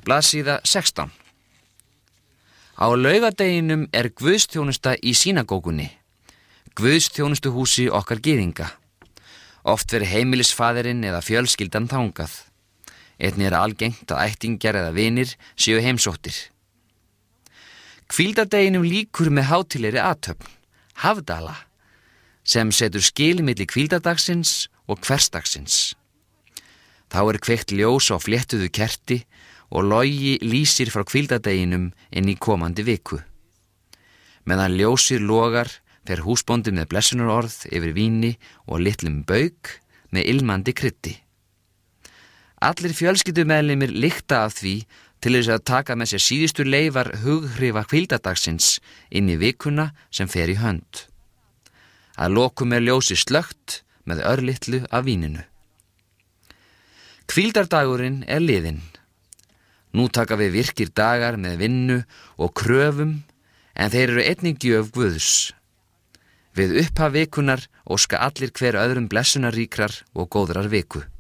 Blaðsíða 16. Á laugardeginum guðsþjónusta í sínagógunni, guðsþjónustuhúsi okkar gyðinga. Oft veri heimilisfaðirinn eða fjölskyldan þangað. Einnig algengt að ættingjar eða vinir séu heimsóttir. Hvíldardeginum líkur með hátíðlegri athöfn, hafdala, sem setur skil milli hvíldardagsins og hversdagsins. Þá kveikt ljós á fléttuðu kerti og logi lýsir frá hvíldardeginum inn í komandi viku. Meðan ljósið logar fer húsbóndi með blessunarorð yfir víni og litlum bauk með ilmandi kryddi. Allir fjölskyldumeðlimir lykta af því til þess að taka með sér síðustu leifar hughrifa hvíldardagsins inn í vikuna sem fer í hönd. Að lokum ljósið slökkt með örlitlu af víninu. Hvíldardagurinn liðinn. Nú taka við virkir dagar með vinnu og kröfum, en þeir eru einnig gjöf Guðs. Við upphaf vikunar óska allir hver öðrum blessunarríkrar og góðrar viku.